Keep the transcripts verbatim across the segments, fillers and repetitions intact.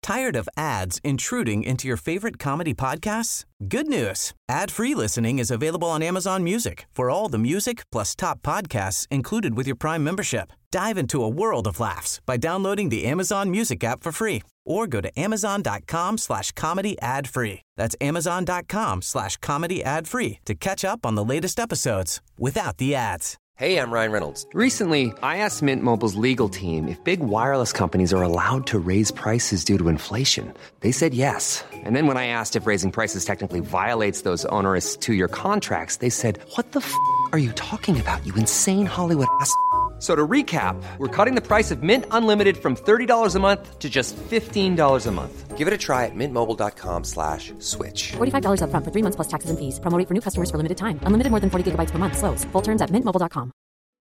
Tired of ads intruding into your favorite comedy podcasts? Good news. Ad-free listening is available on Amazon Music for all the music plus top podcasts included with your Prime membership. Dive into a world of laughs by downloading the Amazon Music app for free or go to amazon.com slash comedy ad free. That's amazon.com slash comedy ad free to catch up on the latest episodes without the ads. Hey, I'm Ryan Reynolds. Recently, I asked Mint Mobile's legal team if big wireless companies are allowed to raise prices due to inflation. They said yes. And then when I asked if raising prices technically violates those onerous two-year contracts, they said, what the f*** are you talking about, you insane Hollywood ass f- So to recap, we're cutting the price of Mint Unlimited from thirty dollars a month to just fifteen dollars a month. Give it a try at mintmobile.com slash switch. forty-five dollars up front for three months plus taxes and fees. Promo rate for new customers for limited time. Unlimited more than forty gigabytes per month. Slows full terms at mint mobile dot com.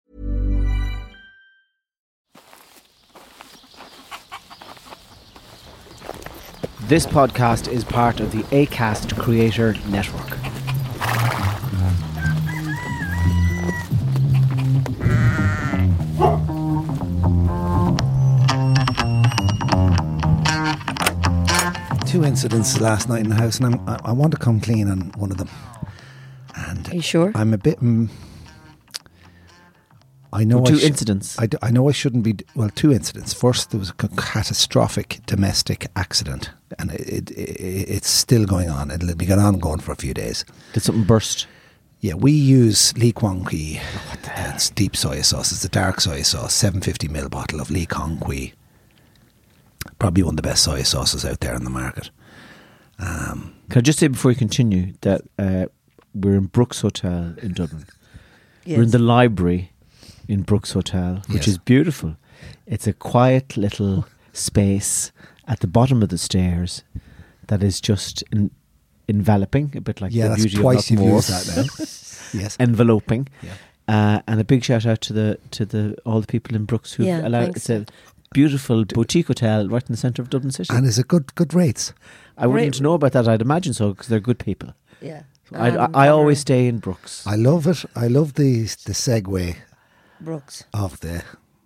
This podcast is part of the Acast Creator Network. Two incidents last night in the house, and I'm, I, I want to come clean on one of them. And are you sure? I'm a bit. Um, I know well, two I sh- incidents. I, d- I know I shouldn't be. D- well, two incidents. First, there was a c- catastrophic domestic accident, and it, it, it it's still going on. It'll be going on going for a few days. Did something burst? Yeah, we use Lee Kwang Kui. Oh, what the hell? It's deep soy sauce. It's a dark soy sauce. seven hundred fifty milliliter bottle of Lee Kwang Kui. Probably one of the best soy sauces out there in the market. Um, Can I just say before you continue that uh, we're in Brooks Hotel in Dublin. Yes. We're in the library in Brooks Hotel, which Yes. is beautiful. It's a quiet little space at the bottom of the stairs that is just in, enveloping, a bit like yeah, the that's beauty twice of you've Knockmore. used that now. Yes. Enveloping. Yeah. Uh, and a big shout out to the to the all the people in Brooks who Yeah, allowed. thanks. It's a beautiful boutique hotel right in the centre of Dublin City. And is it good good rates? I wouldn't Great. know about that. I'd imagine so because they're good people. Yeah. So I, I, Um, I always stay in Brooks. I love it. I love the the segue Brooks. of the,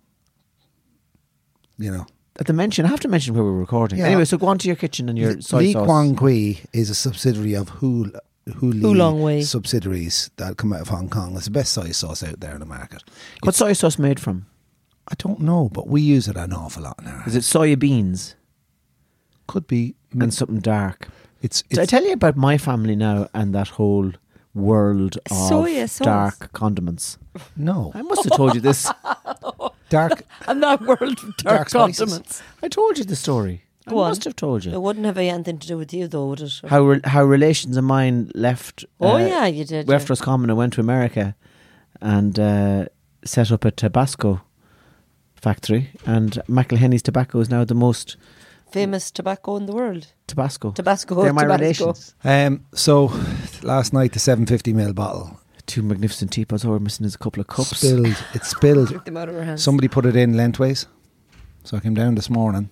you know. At the mention, I have to mention where we're recording. Yeah. Anyway, so go on to your kitchen and your soy Lee sauce. Kwang Kui is a subsidiary of Hu Hu Lee Oolong Wei. subsidiaries that come out of Hong Kong. It's the best soy sauce out there in the market. What's soy sauce made from? I don't know, but we use it an awful lot now. Is it soya beans Could be. and something dark? It's, Did I it's tell you about my family now and that whole world of Soya sauce. dark condiments? no I must have told you this. dark. And that world of dark, Dark spices. condiments. I told you the story. Go I on. must have told you. It wouldn't have anything to do with you, though, would it? How re- how relations of mine left. Oh, uh, yeah, you did. left yeah. Roscommon and went to America and uh, set up a Tabasco factory. And McElhenny's Tobacco is now the most Famous tobacco in the world. Tabasco. Tabasco. They're my Tabasco. relations. Um, so last night the seven hundred fifty milliliter bottle Two magnificent teapots. All we're missing is a couple of cups. spilled. It spilled. Took them out of our hands. Somebody put it in lengthways, so I came down this morning,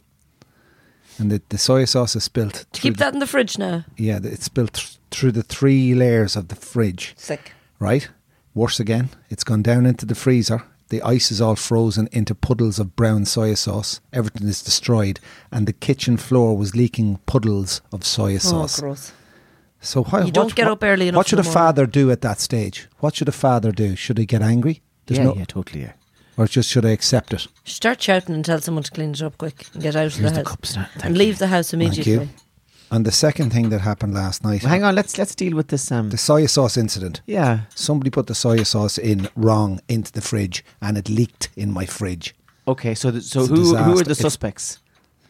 and the, the soy sauce is spilt. Keep that in the fridge now. Yeah, it's spilt th- through the three layers of the fridge. Sick. Right? Worse again, it's gone down into the freezer. The ice is all frozen into puddles of brown soy sauce. Everything is destroyed, and the kitchen floor was leaking puddles of soy sauce. Oh, gross. So why, You don't what, get what, up early enough What should in a the father do at that stage? What should a father do? Should he get angry? There's yeah, no, yeah, totally. Yeah. or just should I accept it? Start shouting and tell someone to clean it up quick and get out of Here's the the house. cups now. Thank And you. leave the house immediately. Thank you. And the second thing that happened last night, Well, hang on. Let's let's deal with this. Um, the soy sauce incident. yeah. Somebody put the soy sauce in wrong into the fridge, and it leaked in my fridge. Okay. So th- so It's a who who are disaster. the It's- suspects?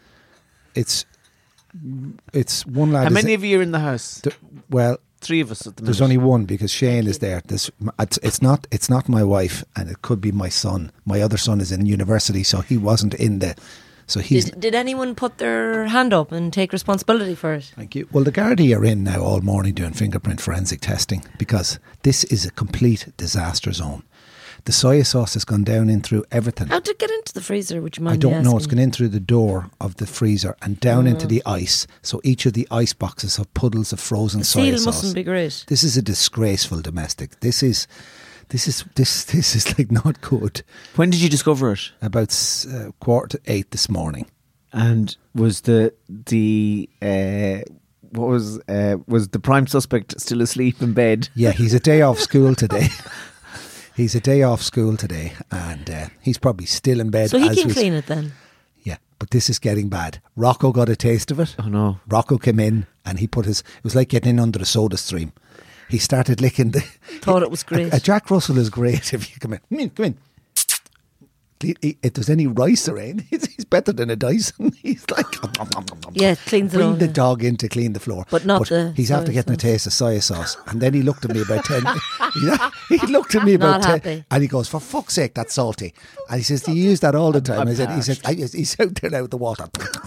It's it's one lad. How is- many of you are in the house? th- well, Three of us at the there's minute. only one because Shane is there. There's, it's, it's not it's not my wife, and it could be my son. My other son is in university, so he wasn't in the. So he's. Did, did anyone put their hand up and take responsibility for it? Thank you. Well, the Gardaí are in now all morning doing fingerprint forensic testing because this is a complete disaster zone. The soy sauce has gone down in through everything. How did it get into the freezer? Would you mind I don't me know. It's asking? gone in through the door of the freezer and down into the ice. So each of the ice boxes have puddles of frozen The soy seal sauce. mustn't be great. This is a disgraceful domestic. This is, this is this this is like not good. When did you discover it? About uh, quarter to eight this morning. And was the the uh, what was uh, was the prime suspect still asleep in bed? Yeah, he's a day off school today. He's a day off school today, and uh, he's probably still in bed. So he as can we- clean it then. Yeah, but this is getting bad. Rocco got a taste of it. Oh no! Rocco came in and he put his. It was like getting in under the soda stream. He started licking the. Thought it was great. A, a Jack Russell is great if you come in. Come in, come in. If there's any rice around, he's, he's better than a Dyson. He's like, Yeah, it cleans it bring all, the yeah. dog in to clean the floor. But not the He's after soy getting a sauce. taste of soy sauce, and then he looked at me about ten. he, he looked at me about Not ten, happy. and he goes, "For fuck's sake, that's salty." And he says, "Do you use that all the time?" I said, "He said, I, he's out there now with the water."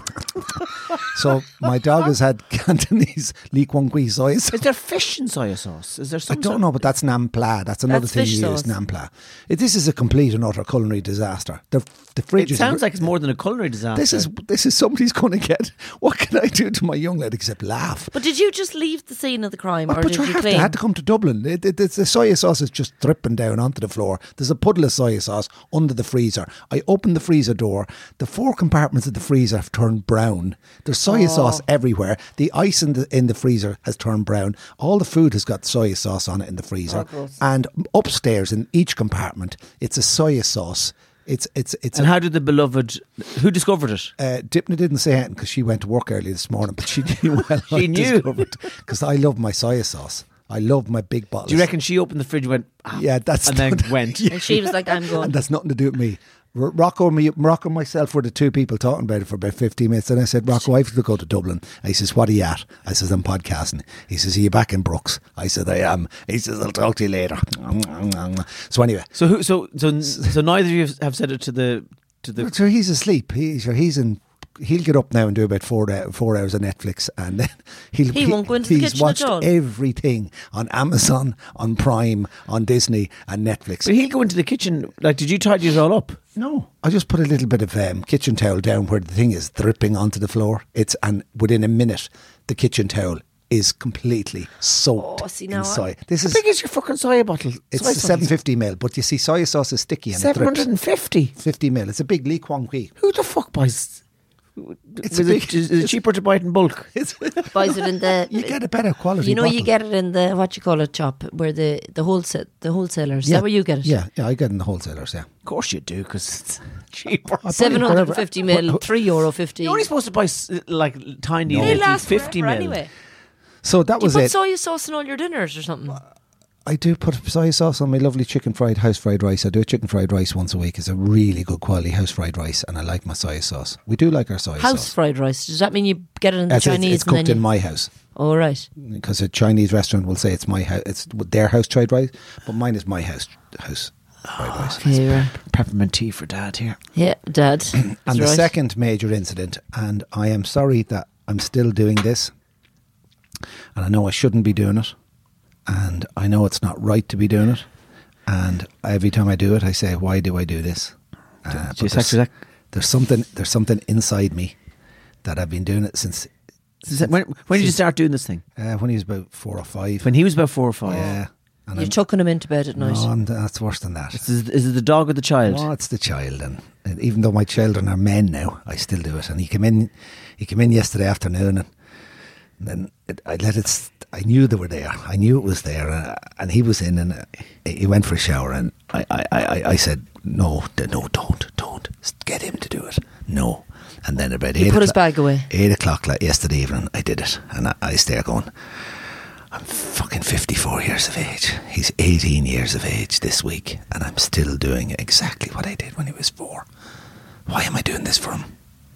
So my dog has had Cantonese Lee Kwang Kui soy sauce. Is there fish in soy sauce? Is there I some? don't know, but that's nampla. That's another That's thing fish you use, sauce. nampla. It, this is a complete and utter culinary disaster. The the fridge It is sounds like it's more than a culinary disaster. this is this is somebody's going to get. What can I do to my young lad except laugh? But did you just leave the scene of the crime, Oh, or but did you you have clean? to, had to come to Dublin. It, it, it's the soy sauce is just dripping down onto the floor. There's a puddle of soy sauce under the freezer. I opened the freezer door. The four compartments of the freezer have turned brown. There's soy sauce everywhere. The ice in the in the freezer has turned brown. All the food has got soy sauce on it in the freezer. And upstairs in each compartment, it's a soy sauce. It's it's it's. And a, how did the beloved? Who discovered it? Uh, Dipna didn't say anything because she went to work early this morning, but she knew well. She knew. Because I love my soy sauce. I love my big bottles. Do you reckon she opened the fridge and went? Ah, Yeah, that's and then not- went. Yeah. And she was like, "I'm going." And that's nothing to do with me. R- Rocco, me, Rocco and myself were the two people talking about it for about fifteen minutes. And I said, Rocco, I have to go to Dublin. And he says, what are you at? I says, I'm podcasting. He says, are you back in Brooks? I said, I am. He says, I'll talk to you later. So anyway, So who? So so so neither of you have said it to the to the. so he's asleep. He, so he's in. He'll get up now and do about four uh, four hours of Netflix, and then he'll He won't go into the he's kitchen at watched all. everything on Amazon, on Prime, on Disney, and Netflix. But he'll go into the kitchen. Like, did you tidy it all up? No, I just put a little bit of um, kitchen towel down where the thing is dripping onto the floor. It's and within a minute, the kitchen towel is completely soaked Oh, see, in now soy. I- This How is big is your fucking soy bottle? it's Soy the sauce? seven fifty mil, but you see, soy sauce is sticky and it Seven drips. hundred and fifty. fifty mil. It's a big Lee Kwang Kui. Who the fuck buys? It's is, a it, big- is it cheaper to buy it in bulk? It's Buys it in the. you get a better quality. You know, you bottle. get it in the what you call it shop where the the wholesale the wholesalers. Is Yeah. that where you get it? Yeah, yeah, I get it in the wholesalers. Yeah, Of course you do, because it's cheaper. Seven hundred and fifty mil, three euro fifty. You're only supposed to buy s- like tiny, They little last fifty forever mil. anyway. so that Do you was put it. soy sauce in all your dinners or something? I do put soy sauce on my lovely chicken fried house fried rice. I do a chicken fried rice once a week. It's a really good quality house fried rice, and I like my soy sauce. We do like our soy House sauce. fried rice. Does that mean you get it in the It's, it's- Chinese? it's and then cooked you, in my house Oh right. because a Chinese restaurant will say it's my house. It's their house fried rice, but mine is my house house fried rice. Okay, right. Peppermint tea for Dad here. Yeah, Dad. And That's the right. second major incident, and I am sorry that I'm still doing this, and I know I shouldn't be doing it, and I know it's not right to be doing it, and every time I do it, I say, "Why do I do this?" Uh, Do you but there's, exactly that? there's something, there's something inside me that I've been doing it since Since- When, when did you start doing this thing? uh, when he was about four or five. When he was about four or five. yeah, and You're I'm- tucking him into bed at night. no, and that's worse than that. Is, is it the dog or the child? Oh, it's the child, and, and even though my children are men now, I still do it. And he came in, he came in yesterday afternoon, and, and then it, I let it. St- I knew they were there. I knew it was there, uh, and he was in, and uh, he went for a shower, and I, I, I, I said, no, d- no, don't, don't get him to do it. No, and then about eight. put his o'clock- bag away. Eight o'clock like yesterday evening, I did it, and I, I stay there going, I'm fucking fifty-four years of age. He's eighteen years of age this week, and I'm still doing exactly what I did when he was four. Why am I doing this for him?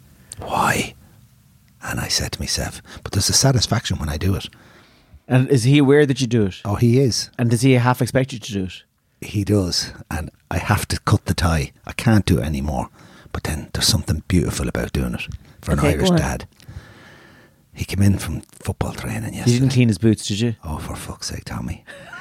Why? And I said to myself, but there's a satisfaction when I do it. And is he aware that you do it? Oh, he is. And does he half expect you to do it? He does. And I have to cut the tie. I can't do it anymore. But then there's something beautiful about doing it for an Okay, Irish go on. dad. He came in from football training yesterday. You didn't clean his boots, did you? Oh, for fuck's sake, Tommy.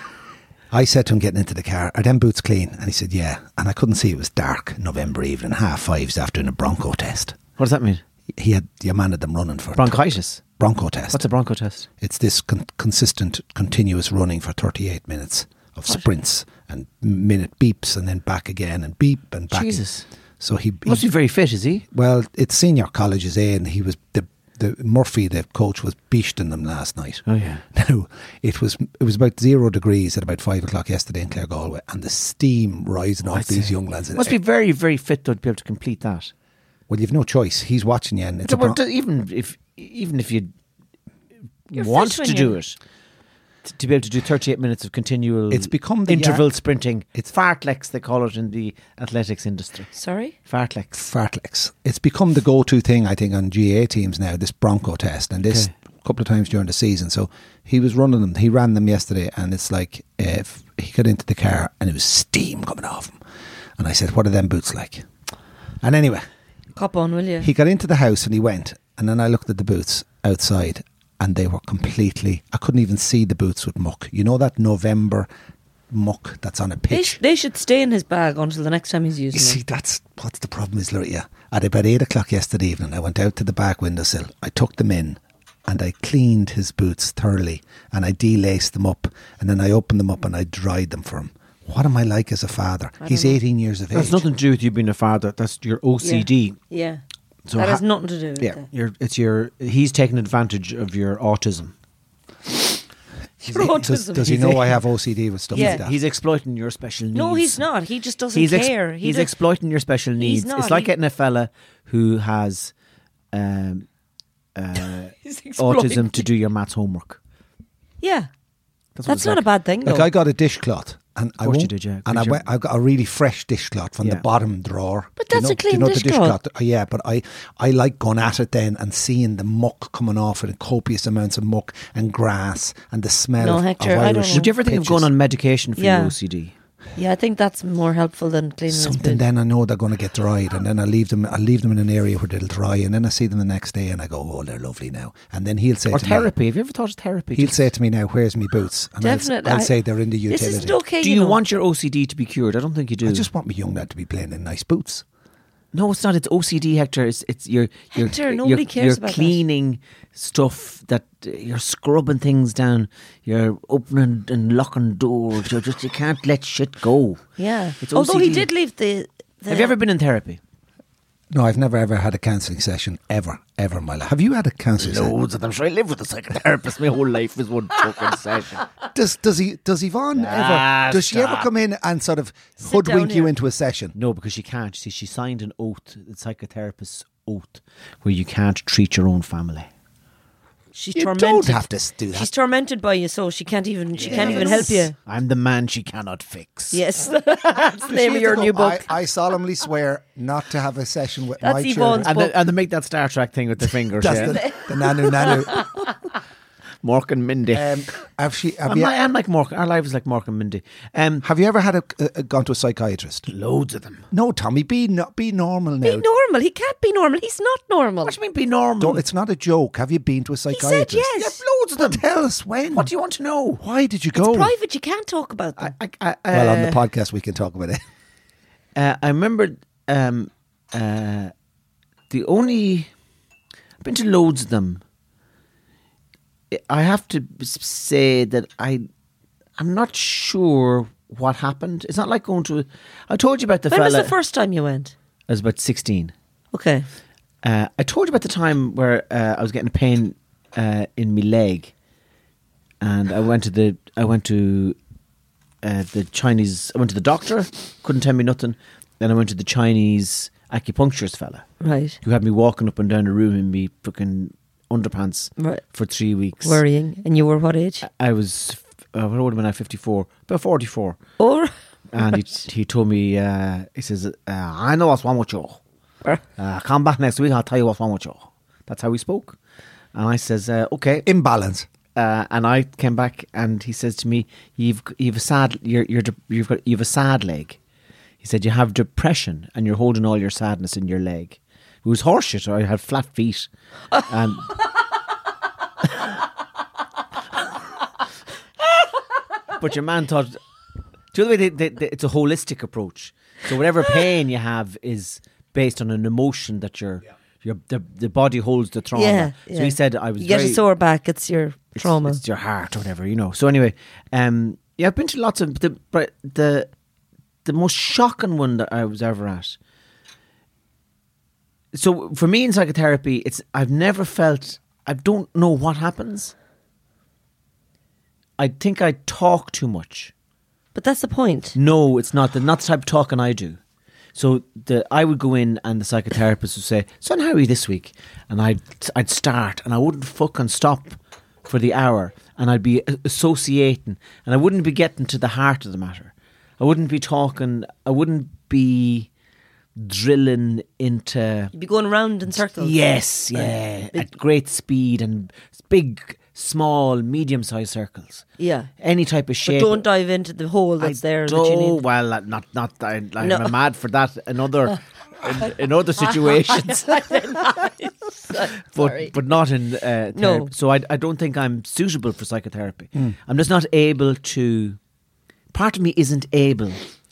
I said to him getting into the car, are them boots clean? And he said, yeah. And I couldn't see, it was dark November evening, half fives after doing a bronco test. What does that mean? He had the man had them running for Bronchitis. bronco test. What's a bronco test? It's this con- consistent, continuous running for thirty-eight minutes of sprints and minute beeps and then back again and beep and back. Jesus. So he, Must he be very fit, is he? well, it's senior colleges A, and he was the the Murphy, the coach, was beasting them last night. Oh, yeah. Now it was it was about zero degrees at about five o'clock yesterday in Clare Galway, and the steam rising off I'd these say. young lads. Must be very, very fit though to be able to complete that. Well, you've no choice. He's watching you, and it's a Well, pro- even if even if you You're want fit to when do you- it, t- to be able to do thirty-eight minutes of continual It's become the interval yard- sprinting. It's- It's fartlex, they call it in the athletics industry. Sorry? Fartlex. fartleks. It's become the go-to thing, I think, on G A A teams now. This Bronco test, and this Okay. a couple of times during the season. So he was running them. He ran them yesterday, and it's like uh, if he got into the car and it was steam coming off him. And I said, "What are them boots like?" And anyway, Cop on, will you? he got into the house and he went, and then I looked at the boots outside, and they were completely. I couldn't even see the boots with muck. You know that November muck that's on a They, pitch. sh- they should stay in his bag until the next time he's using You see, it. that's what's the problem is, Luria. At about eight o'clock yesterday evening, I went out to the back windowsill. I took them in, and I cleaned his boots thoroughly, and I delaced them up, and then I opened them up and I dried them for him. What am I like as a father? I He's don't know. eighteen years of That's age. nothing to do with you being a father. That's your O C D. Yeah. So that ha- has nothing to do with yeah. it. Your, it's your. He's taking advantage of your autism. Your Does, autism. does he He's know a- I have O C D with stuff Yeah. like that? He's exploiting your special needs. No, he's not. He just doesn't He's ex- care. He he's does- exploiting your special needs. not. It's like He- getting a fella who has um, uh, He's exploiting autism to do your maths homework. Yeah. That's, what That's it's not like. a bad thing, though. Like I got a dishcloth, and I course you won't- did, yeah. and I Because went, I got a really fresh dishcloth from the Yeah. bottom drawer. But Do you that's know- a do you clean know the dishcloth. Uh, Yeah, but I, I like going at it then and seeing the muck coming off it, and copious amounts of muck and grass and the smell No, of, Hector, of I don't Irish know. Would you ever think of pitches. going on medication for Yeah. your O C D? Yeah, I think that's more helpful than cleaning his Something boot. then I know they're going to get dried, and then I leave them. I leave them in an area where they'll dry, and then I see them the next day, and I go, "Oh, they're lovely now." And then he'll say Or to therapy? Have you ever thought of therapy? me, he'll Just- say to me now, "Where's me boots?" And I'll s- Definitely. I'll, I- say they're in the This utility. isn't okay. do you know. want your O C D to be cured? I don't think you do. I just want my young lad to be playing in nice boots. No, it's not. It's O C D, Hector. It's it's you're you're Hector, you're, nobody cares you're about that. cleaning stuff that uh, you're scrubbing things down. You're opening and locking doors. You just you can't let shit go. Yeah. It's Although O C D. he did leave the, the. Have you ever been in therapy? No, I've never ever had a counselling session ever, ever in my life. Have you had a counselling session? Loads of them. Sure, I live with a psychotherapist. My whole life is one fucking session. Does does he does Yvonne Ah, ever? Does she ever stop. come in and sort of Sit hoodwink down you here. into a session? No, because she can't. You see, she signed an oath, the psychotherapist's oath, where you can't treat your own family. She's You tormented. don't have to s- do that. She's tormented by you, so she can't even. She can't even help you. I'm the man she cannot fix. Yes, that's the name of your new book. I, I solemnly swear not to have a session with That's my Yvonne's children. And, book. they, and they make that Star Trek thing with the fingers. That's yeah. the, the nanu nanu. Mork and Mindy. Um, have she? Have I'm, you? like, I'm like Mork. Our life is like Mork and Mindy. Um, Have you ever had a, a, gone to a psychiatrist? loads of them. No, Tommy. Be no, be normal now. Be normal. He can't be normal. He's not normal. What do you mean be normal? Don't, it's not a joke. Have you been to a He psychiatrist? said yes. Yeah, loads of them. Tell us when. What do you want to know? Why did you It's go? private. You can't talk about them. I, I, I, Well, on the uh, podcast we can talk about it. Uh, I remember um, uh, the only I've been to loads of them. I have to s- say that I I'm not sure what happened. It's not like going to. I told you about the when fella. was the first time you went? I was about sixteen. Okay. Uh, I told you about the time where uh, I was getting a pain uh, in my leg, and I went to the I went to uh, the Chinese. I went to the doctor. Couldn't tell me nothing. Then I went to the Chinese acupuncturist fella, Right. who had me walking up and down the room in me fucking underpants Right. for three weeks. Worrying. And you were what age? I was. Uh, what old am I? fifty-four, about forty-four, Or and he he told me. Uh, he says, uh, "I know what's wrong with you. Uh, come back next week. I'll tell you what's wrong with you." That's how we spoke. And I says, uh, "Okay." Imbalance. Uh, and I came back, and he says to me, "You've you've a sad you're you're de- you've got you've a sad leg." He said, "You have depression, and you're holding all your sadness in your leg." It was horseshit. I had flat feet, and but your man thought. The other way, they, they, they, it's a holistic approach. So whatever pain you have is based on an emotion that your your the, the body holds the trauma. yeah, So yeah. he said, "I was You get very, a sore back. It's your it's, trauma. It's your heart or whatever, you know." So anyway, um, yeah, I've been to lots of the but the the most shocking one that I was ever at so for me in psychotherapy, it's I've never felt, I don't know what happens. I think I talk too much. But that's the point. No, it's not. The not the type of talking I do. So the I would go in and the psychotherapist would say, "Son, how are you this week?" And I'd I'd start and I wouldn't fucking stop for the hour, and I'd be associating, and I wouldn't be getting to the heart of the matter. I wouldn't be talking. I wouldn't be drilling into. You'd be going around in circles. Yes, yeah, big- at great speed and big, small, medium-sized circles. Yeah. Any type of But shape. don't dive into the hole that's I there that don't- you need. Well, uh, not not. I, I'm No. mad for that. In other, in, in other situations, Sorry. but but not in uh, No. therapy. So I I don't think I'm suitable for psychotherapy. I'm just not able to. Part of me isn't able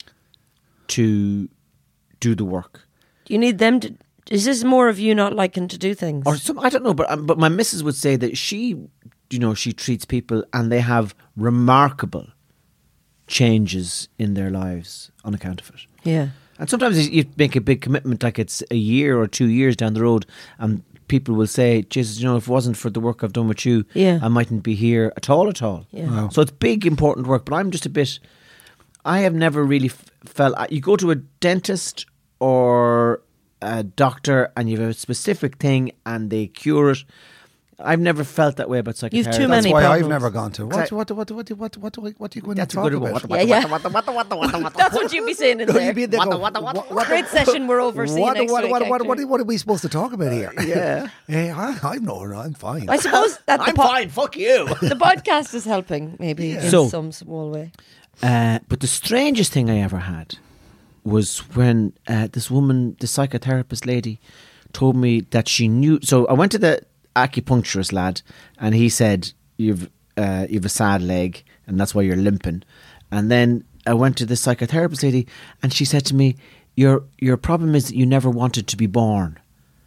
to do the work. You need them to. Is this more of you not liking to do things? Or some, I don't know, but um, but my missus would say that she, you know, she treats people and they have remarkable changes in their lives on account of it. Yeah. And sometimes you make a big commitment, like it's a year or two years down the road, and people will say, Jesus, you know, if it wasn't for the work I've done with you, Yeah. I mightn't be here at all, at all. Yeah. Wow. So it's big, important work, but I'm just a bit, I have never really f- felt, you go to a dentist or a doctor and you have a specific thing and they cure it. I've never felt that way about psychotherapy. You've too That's many why problems. I've never gone to. What, Exactly. what, what, what, what, what, what, what are you going That's to a talk good one. about? What, Yeah, what, yeah. what, what, what, what, what, what, That's what you'd be saying in there. You'd be there What go, the- what the- what the- what- what- Great session we're over. See you What, next what, week. what, what, actually. what, what are we supposed to talk about here? Yeah. Hey, I, I'm no, I'm fine. I suppose that the, I'm po- fine, fuck you. the podcast is helping, maybe in So- some small way. Uh, but the strangest thing I ever had was when uh, this woman, the psychotherapist lady, told me that she knew. So I went to the acupuncturist lad, and he said, "You've uh, you've a sad leg, and that's why you're limping." And then I went to the psychotherapist lady, and she said to me, "Your your problem is that you never wanted to be born."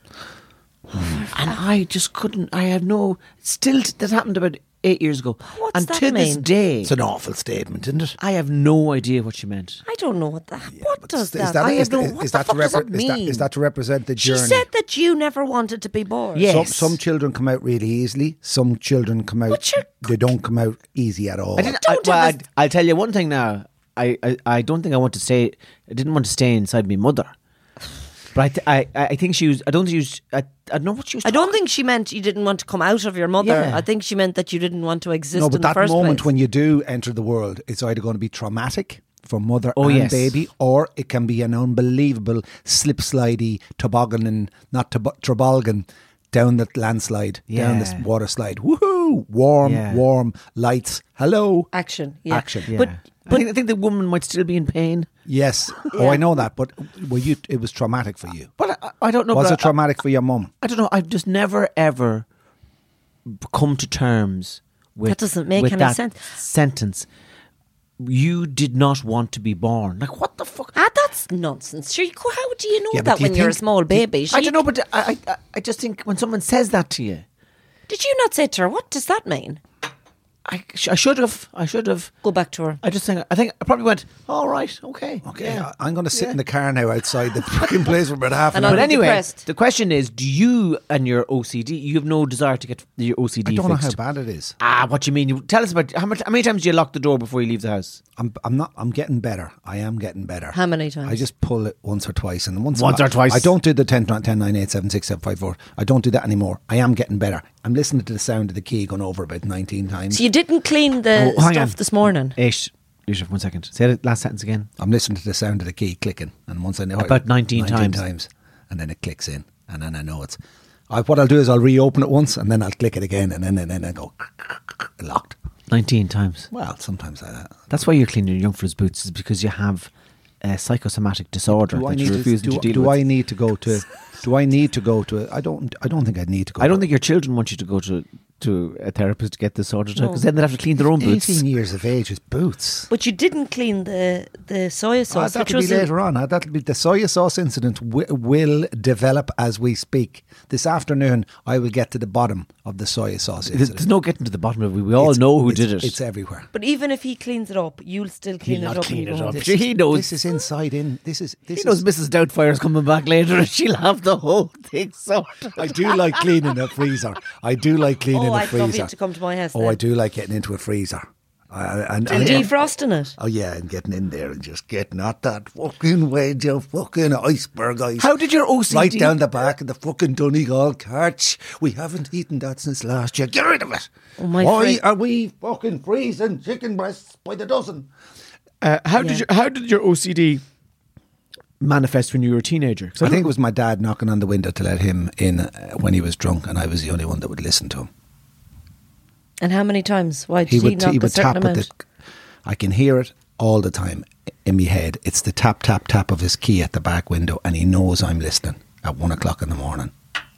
And I just couldn't. I have no. Still, that happened about eight years ago. What's and that to this mean? day, It's an awful statement, isn't it? I have no idea what she meant. I don't know what that. what But does is that? that, I is, have no. is, What is the that fuck to does that repre- is, that, mean? is that to represent the She journey? said that you never wanted to be born. Yeah. Some, Yes. some children come out really easily. Some children come out. But you're- They don't come out easy at all. I didn't. I, Don't well, have I, a- I'll tell you one thing now. I, I, I don't think I want to stay. I didn't want to stay inside my mother. But I, th- I, I think she was. I don't think she was. I, I don't know what she was. I don't talking- think she meant you didn't want to come out of your mother. Yeah. I think she meant that you didn't want to exist no, in but the that first moment place. when you do enter the world, it's either going to be traumatic for mother Oh, and yes. baby, or it can be an unbelievable slip slidey toboggan, not tob- toboggan, down the landslide, down this Yeah. water slide. Woohoo! Warm, Yeah. warm lights. Hello. action, yeah. Action. Yeah. But I think, I think the woman might still be in pain. Yes. Oh, I know that, but were you? It was traumatic for you. But I, I don't know. Was but it traumatic for your mum? I, I don't know. I've just never ever come to terms with That doesn't make with any that sense. Sentence. You did not want to be born. Like what the fuck? ah, that's nonsense. Sure, you, how do you know Yeah, but that do you when you're a think- small baby? Sure, I you- don't know, but I, I, I just think when someone says that to you, Did you not say to her, what does that mean? I, sh- I should have. I should have. Go back to her. I just think. I think I probably went. All right. Okay. Okay, yeah." I- I'm going to sit Yeah. in the car now outside the fucking place for about half an And hour. I'll But be anyway, depressed. the question is: do you and your O C D? You have no desire to get your O C D I don't fixed? know how bad it is. Ah, what you mean? You tell us about how much. How many times do you lock the door before you leave the house? I'm I'm not I'm getting better. I am getting better. How many times? I just pull it once or twice, and once Once I, or twice. I don't do the ten, ten, nine, eight, seven, six, seven, five, four. I don't do that anymore. I am getting better. I'm listening to the sound of the key going over about nineteen times. So you didn't clean the Oh, hang stuff on. this morning? Eight. Yusuf, one second. Say the last sentence again. I'm listening to the sound of the key clicking, and once I know About it, nineteen times. times, and then it clicks in, and then I know it's. I, what I'll do is I'll reopen it once, and then I'll click it again, and then and then I go locked. Nineteen times. Well, sometimes like that. That's why you're cleaning your young fellow's boots, is because you have a psychosomatic disorder Do I that need you're to, refusing do, to deal do with. I need to go to? Do I need to go to? I don't. I don't think I need to go. I don't to, think your children want you to go to to a therapist to get this sorted out, because then they'd have to clean their own boots. eighteen years of age is boots. But you didn't clean the, the soy Oh, sauce. which that'll be was a- later on. Uh, That'll be the soy sauce incident w- will develop as we speak. This afternoon, I will get to the bottom of the soy sauce There's, incident. there's no getting to the bottom of it. We all It's- know who it's- did it. It's everywhere. But even if he cleans it up, you'll still clean He'll it not up. clean when you it go up. home. Sure, he knows. This is inside in. This is. This He knows is, Missus Doubtfire's coming back later, and she'll have the whole thing sorted. I do like cleaning a freezer. I do like cleaning Oh, a I'd love freezer. you to come to my house Oh, then. I do like getting into a freezer. I, and, And and, defrosting it. oh yeah, and getting in there and just getting at that fucking wedge of fucking iceberg ice. How did your O C D Right down the back of the fucking Donegal carch. We haven't eaten that since last year. Get rid of it. Oh, my Why friend- are we fucking freezing chicken breasts by the dozen? Uh, how Yeah. did your How did your O C D manifest when you were a teenager? 'Cause I think it was my dad knocking on the window to let him in uh, when he was drunk, and I was the only one that would listen to him. And how many times? Why did He he, would knock he a would certain tap amount? at the. I can hear it all the time in my head. It's the tap tap tap of his key at the back window, and he knows I'm listening at one o'clock in the morning.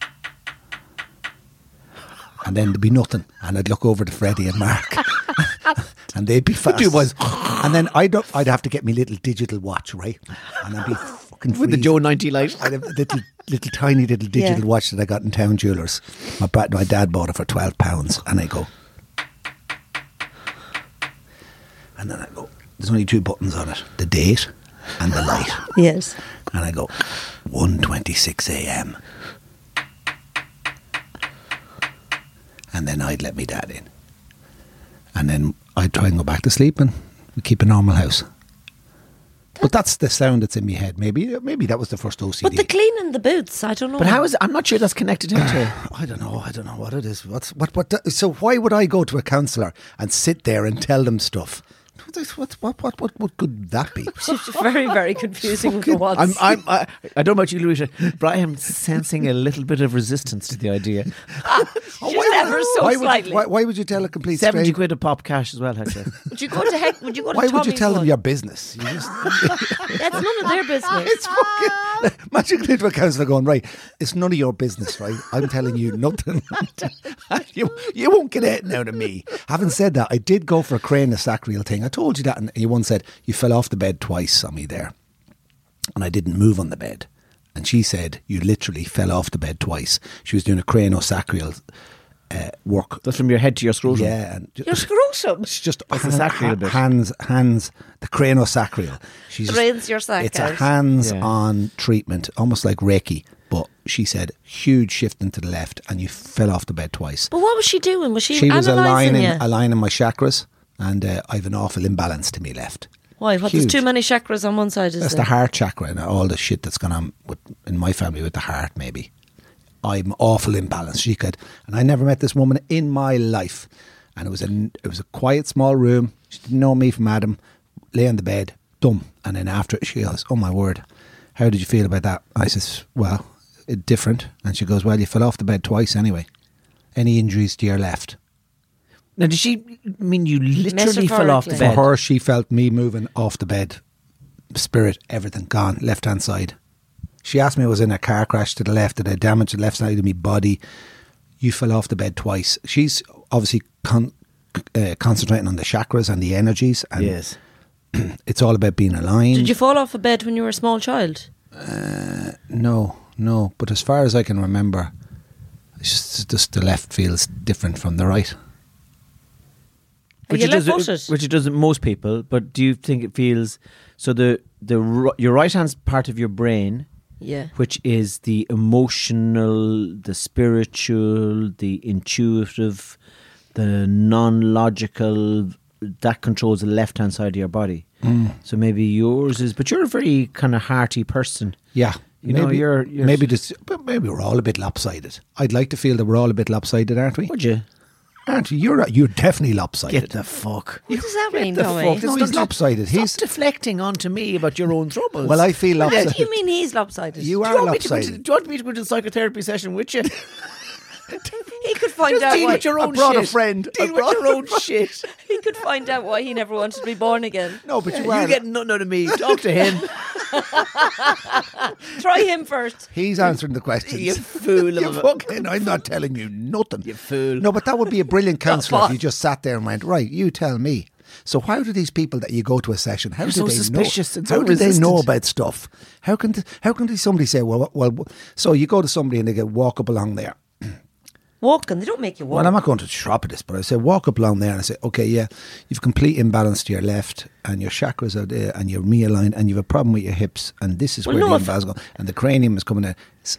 And then there'd be nothing, and I'd look over to Freddie and Mark, and they'd be fast. do was- and then I'd I'd have to get my little digital watch, right, and I'd be fucking with the freezing. Joe ninety light. I had a little, little tiny little digital Yeah. watch that I got in Town Jewellers. My, bra- my dad bought it for twelve pounds, and I go, and then I go, there's only two buttons on it: the date and the light. Yes. And I go, one twenty-six a.m. And then I'd let me dad in, and then I'd try and go back to sleep, and we keep a normal house. But that's the sound that's in my head. Maybe, maybe that was the first O C D. But the cleaning the boots, I don't know. But how is? I'm not sure that's connected into. I don't know. I don't know what it is. What's what? What? the- So why would I go to a counsellor and sit there and tell them stuff? What? What? What? What? What could that be? It's very, very confusing for once. I'm, I'm, I, I don't know about you, Louisa, but I am sensing a little bit of resistance to the idea. Just ever so why slightly. Would, why, why would you tell a complete Seventy stranger? quid a pop cash as well, Hector. Would you go to heck? Would you go to Why would you Tommy's tell them one? your business? You just, That's none of their business. it's fucking. Imagine going to a counsellor going, right, it's none of your business, right? I'm telling you nothing. you, you won't get anything out of me. Having said that, I did go for a craniosacral thing. I told you that, and you once said you fell off the bed twice on me there, and I didn't move on the bed. And she said you literally fell off the bed twice. She was doing a craniosacral uh, work. That's from your head to your scrotum. Yeah, and ju- Your scrotum. It's just That's the hand- sacral ha- bit. hands, hands, the craniosacral. She's just- Drains your sack It's out. a hands-on treatment, almost like Reiki. But she said huge shifting to the left, and you fell off the bed twice. But what was she doing? Was she, She was analysing aligning, you? aligning my chakras, and uh, I've an awful imbalance to me left. Why? What? Huge. There's too many chakras on one side, is That's there? the heart chakra and all the shit that's gone on with, in my family with the heart, maybe. I'm awful imbalanced. She could, and I never met this woman in my life. And it was a, it was a quiet, small room. She didn't know me from Adam. Lay on the bed, dumb. And then after it, she goes, "Oh my word, how did you feel about that?" I says, "Well, it, different." And she goes, "Well, you fell off the bed twice anyway. Any injuries to your left?" Now, did she mean you literally fell off the Metaphorically. bed? For her, she felt me moving off the bed. Spirit, everything gone, left hand side. She asked me, I was in a car crash to the left, did I damage the left side of my body? You fell off the bed twice. She's obviously con- uh, concentrating on the chakras and the energies. And Yes. it's all about being aligned. Did you fall off a bed when you were a small child? No, no. But as far as I can remember, it's just, just the left feels different from the right. Are you it does, left-footed? which it doesn't most people. But do you think it feels so? The the ri- your right hand's part of your brain, Yeah. which is the emotional, the spiritual, the intuitive, the non-logical. That controls the left-hand side of your body. So maybe yours is, but you're a very kind of hearty person. Yeah. You maybe, know, you're- you're- maybe this, but maybe we're all a bit lopsided. I'd like to feel that we're all a bit lopsided, aren't we? Would you? Aren't you? You're you're definitely lopsided. Get the fuck. What does that mean, the Tommy? fuck. No, Stop- he's lopsided. Stop He's deflecting onto me about your own troubles. well. I feel What lopsided. do you mean he's lopsided? You do are you, want me to go to, lopsided. do you want me to go to the psychotherapy session with you? He could find Just out deal why with your I own brought shit. a friend. I Deal brought with your own shit. he could find out why he never wanted to be born again. No, but you You are. get nothing out of me. Talk to him. Try him first. He's answering the questions. You fool You of a- fucking, I'm not telling you nothing. You fool. No, but that would be a brilliant counsellor if what? you just sat there and went, right, you tell me. So how do these people that you go to a session, how They're do so they suspicious know? and How so do they know resistant. about stuff? How can th- how can somebody say, well, well, so you go to somebody and they go, walk up along there. Walking, they don't make you walk. Well, I'm not going to shop at this, but I say walk up along there and I say, okay, yeah, you've complete imbalance to your left and your chakras are there and you're realigned and you have a problem with your hips and this is Well, where no, the if- imbalance is going and the cranium is coming in.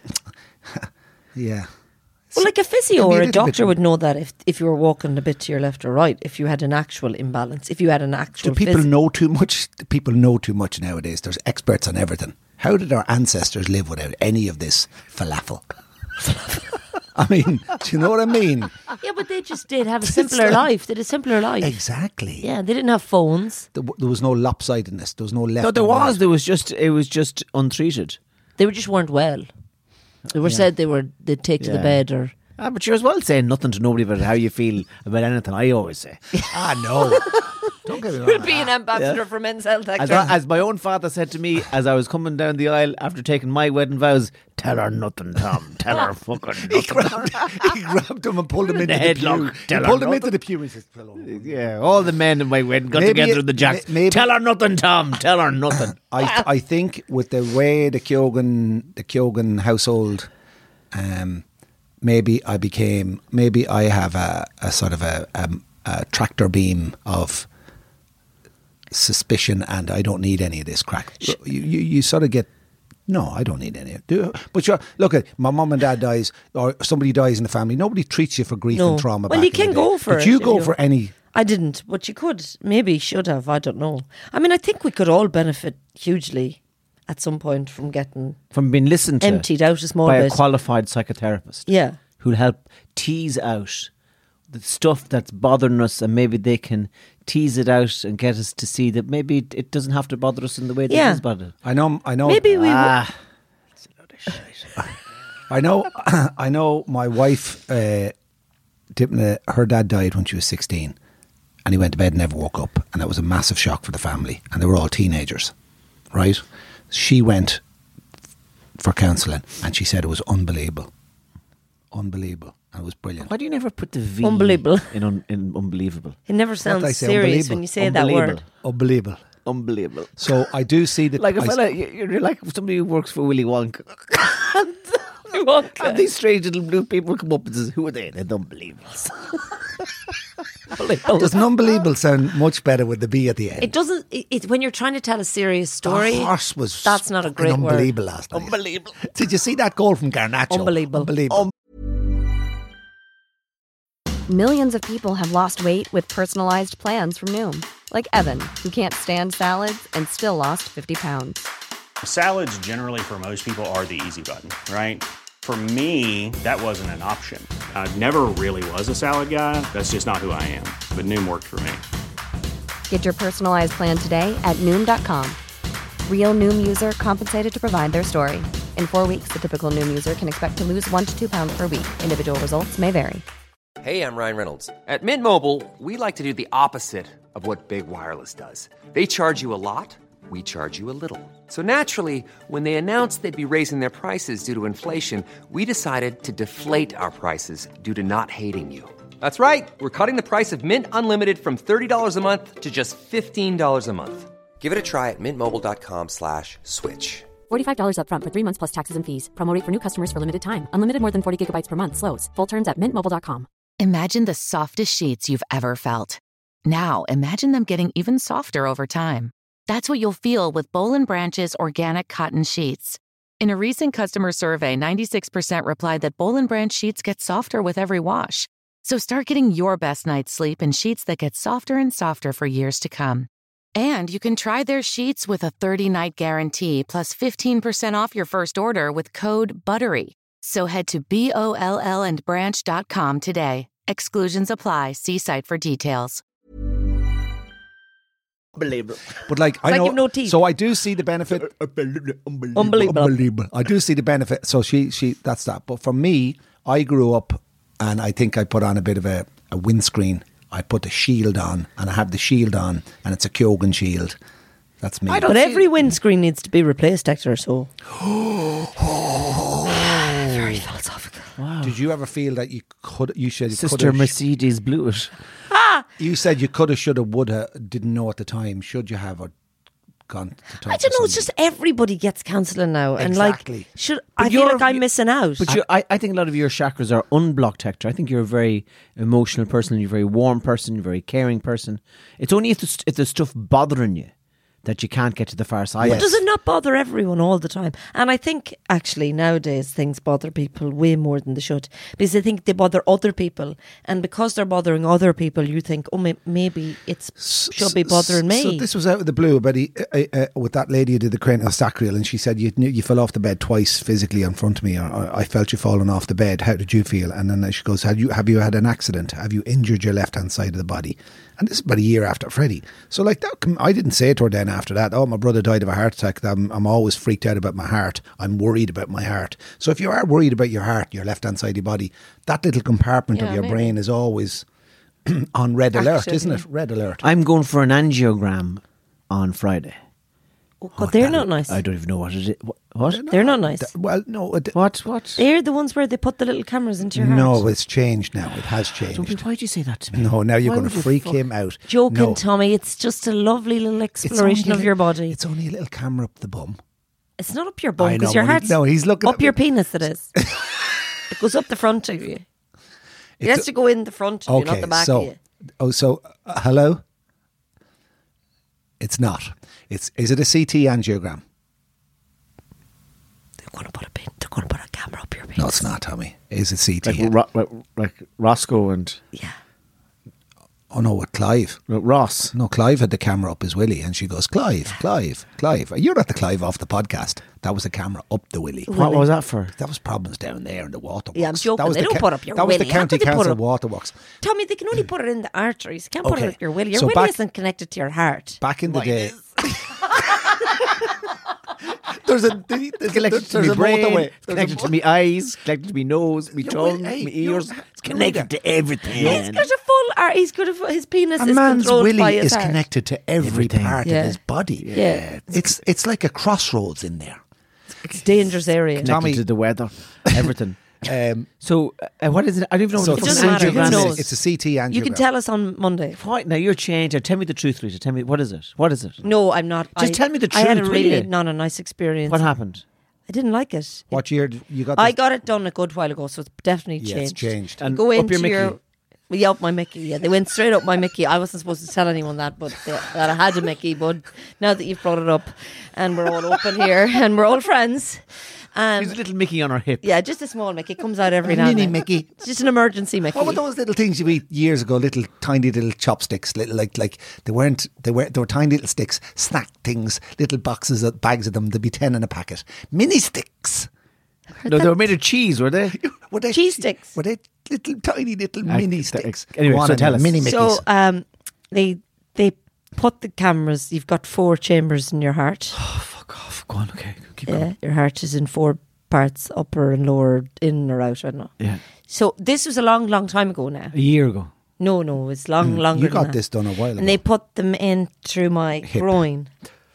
Yeah. Well, like a It physio can be a or a little doctor bit- would know that if, if you were walking a bit to your left or right, if you had an actual imbalance, if you had an actual Do people phys- know too much? Do people know too much nowadays? There's experts on everything. How did our ancestors live without any of this falafel? I mean, do you know what I mean? Yeah, but they just did have a simpler life. They had a simpler life. Exactly. Yeah, they didn't have phones. There, w- there was no lopsidedness. There was no left. No, there and right. was. There was just. It was just untreated. They were just weren't well. They were said they were they'd take to the Yeah. bed or Ah, but you're as well saying nothing to nobody about how you feel about anything. I always say, Ah, no. Don't get me wrong. You'd be an ambassador for Men's Health. as, Actually, I, as my own father said to me as I was coming down the aisle after taking my wedding vows, "Tell her nothing, Tom. Tell her fucking He nothing." grabbed, he grabbed him and pulled him In into the the, headlock. pew. Tell He her pulled him into nothing. the pew. He says, "Hello." Yeah, all the men in my wedding got Maybe together it- in the jacks. may- maybe- Tell her nothing, Tom. Tell her nothing. I I think with the way the Kyogan the Kyogan household, um, maybe I became maybe I have a, a sort of a, a, a tractor beam of suspicion, and I don't need any of this crack. You you, you sort of get. No, I don't need any. Do but sure. Look at my mum and dad dies, or somebody dies in the family. Nobody treats you for grief No. and trauma. Well, back you in can the day. go for Did it you if go you- for any? I didn't, but you could, maybe should have. I don't know. I mean, I think we could all benefit hugely at some point from getting From being listened to emptied out a small by bit. a qualified psychotherapist. Yeah. Who'll help tease out the stuff that's bothering us, and maybe they can tease it out and get us to see that maybe it- it doesn't have to bother us in the way that Yeah. it is bothered. I know. I know. Maybe we. Ah, I know. I know. My wife, uh, Tipna, her dad died when she was sixteen, and he went to bed and never woke up, and that was a massive shock for the family, and they were all teenagers, right? She went for counselling, and she said it was unbelievable, unbelievable, and it was brilliant. why do you never put the V Unbelievable. in, un, in unbelievable? It never What did sounds I say? serious Unbelievable. when you say that Unbelievable. word. Unbelievable. Unbelievable. So I do see that. Like a I- fella, you- you're like somebody who works for Willy Wonka. Wonka. And these strange little blue people come up and says, "Who are they?" They're the unbelievables. Does an unbelievable sound much better with the B at the end? It doesn't. It, it, when you're trying to tell a serious story, The horse was that's not a fucking great word. unbelievable last night. Unbelievable. Did you see that goal from Garnacho? Unbelievable. Unbelievable. Millions of people have lost weight with personalized plans from Noom. Like Evan, who can't stand salads and still lost fifty pounds. Salads generally for most people are the easy button, right? For me, that wasn't an option. I never really was a salad guy. That's just not who I am. But Noom worked for me. Get your personalized plan today at Noom dot com. Real Noom user compensated to provide their story. In four weeks, the typical Noom user can expect to lose one to two pounds per week. Individual results may vary. Hey, I'm Ryan Reynolds. At Mint Mobile, we like to do the opposite of what Big Wireless does. They charge you a lot, we charge you a little. So naturally, when they announced they'd be raising their prices due to inflation, we decided to deflate our prices due to not hating you. That's right. We're cutting the price of Mint Unlimited from thirty dollars a month to just fifteen dollars a month. Give it a try at mintmobile.com slash switch. forty-five dollars up front for three months plus taxes and fees. Promo rate for new customers for limited time. Unlimited more than forty gigabytes per month. Slows full terms at mint mobile dot com. Imagine the softest sheets you've ever felt. Now, imagine them getting even softer over time. That's what you'll feel with Boll and Branch's organic cotton sheets. In a recent customer survey, ninety-six percent replied that Boll and Branch sheets get softer with every wash. So start getting your best night's sleep in sheets that get softer and softer for years to come. And you can try their sheets with a thirty-night guarantee plus fifteen percent off your first order with code BUTTERY. So head to B O L L and branch dot com today. Exclusions apply. See site for details. Unbelievable. But like I like know, you've no teeth. so I do see the benefit. Unbelievable. Unbelievable. I do see the benefit. So she, she, that's that. But for me, I grew up and I think I put on a bit of a, a windscreen. I put the shield on, and I have the shield on, and it's a Kyogen shield. That's me. I don't but every windscreen needs to be replaced, Hector, so. Very philosophical. Wow. Did you ever feel that you could, you said you Sister Mercedes blew it? Ah! You said you could have, should have, would have, didn't know at the time. Should you have, or gone to talk I don't to know, it's just everybody gets counselling now. Exactly. And like, should, I feel like I'm missing out. But you, I, I think a lot of your chakras are unblocked, Hector. I think you're a very emotional person, you're a very warm person, you're a very caring person. It's only if there's, if there's stuff bothering you that you can't get to the far side. But does it not bother everyone all the time? And I think actually nowadays things bother people way more than they should, because they think they bother other people, and because they're bothering other people, you think, oh, may- maybe it should be bothering me. So this was out of the blue, but he, uh, uh, with that lady who did the craniosacral, and she said you you fell off the bed twice physically in front of me, or, or I felt you falling off the bed. How did you feel? And then she goes, have you have you had an accident? Have you injured your left hand side of the body? And this is about a year after Freddie. So like that, I didn't say to her then after that, oh, my brother died of a heart attack. I'm, I'm always freaked out about my heart. I'm worried about my heart. So if you are worried about your heart, your left-hand side of your body, that little compartment Yeah, of your maybe. brain is always on red alert, Active, isn't yeah. it? Red alert. I'm going for an angiogram on Friday. Oh, God, they're not nice. I don't even know what it is. Wh- What? They're not nice. Th- Well, no. It, What? What? They're the ones where they put the little cameras into your heart. no, it's changed now. It has Don't be, changed. why'd you say that to me? No, now you're Why going would to you freak fuck- him out. Joking, No. Tommy. It's just a lovely little It's exploration only of a your little- body. It's only a little camera up the bum. It's not up your bum I because know, your when he- heart's no, he's looking up at me. your penis. It is. It goes up the front of you. It It's has to go in the front of you, not the back so, of you. Oh, so uh, hello. It's not. It's is it a C T angiogram? They're going to put a pin. They're going to put a camera up your penis. No, it's not, Tommy. Is it C T? Like, Ro- like, like Roscoe and Yeah. Oh no, with Clive. uh, Ross. No, Clive had the camera up his willy, and she goes, "Clive, Clive, Clive." You're not the Clive off the podcast. That was the camera up the willy. What was that for? That was problems down there in the waterworks. Yeah, I'm joking. That was They the don't put up your That was willy. the How county could they put council up- waterworks. Tommy, they can only put it in the arteries. They can't put it Okay. up your willy. Your So willy back- isn't connected to your heart. Back in the day. There's a there's, Connected there's, to there's my a brain, motorway. There's connected a to my eyes, connected to my nose, my Yeah, tongue, well, hey, my you're- ears. you're It's connected to everything. He's got a full. Ar- he's got a, his penis A is man's controlled by willy his is heart. connected to every Everything. part Yeah. of his body. Yeah. It's it's like a crossroads in there. It's a dangerous area. Connected Tommy- to the weather, everything. Um, So, uh, what is it? I don't even know so what It the doesn't fuck matter. angiogram Who it's, knows? is. it's a C T angiogram. You can tell us on Monday. Why? Now you're changed. Now tell me the truth, Rita. Tell me, what is it? What is it? No, I'm not. Just I, tell me the I had a truth, will really you? not a nice experience. What happened? I didn't like it. What year did you got? I this? got it done a good while ago, so it's definitely Yeah, changed. it's changed. And Go up into your Mickey. your. Well, yeah, up my Mickey. Yeah, they went straight up my Mickey. I wasn't supposed to tell anyone that, but they, that I had a Mickey. But now that you've brought it up, and we're all open here, and we're all friends, um, There's a little Mickey on her hip. yeah, just a small Mickey comes out every now and Mini then. Mickey. It's just an emergency Mickey. What were those little things you eat years ago? Little tiny little chopsticks, little like like they weren't they were they were tiny little sticks, snack things, little boxes of bags of them. There'd be ten in a packet. Mini sticks. No, they were made of cheese, were they? Were they Cheese sticks. Were they little tiny little I- mini th- sticks? anyway, Go on so then, tell us. mini Mickeys. So um, they they put the cameras. You've got four chambers in your heart. Oh, fuck off. Go on, okay. Keep Yeah, going. your heart is in four parts, upper and lower, in or out. I don't know. Yeah. So this was a long, long time ago now. A year ago. No, no, it's long, longer. you than got that. this done a while ago. And they put them in through my Hip. groin.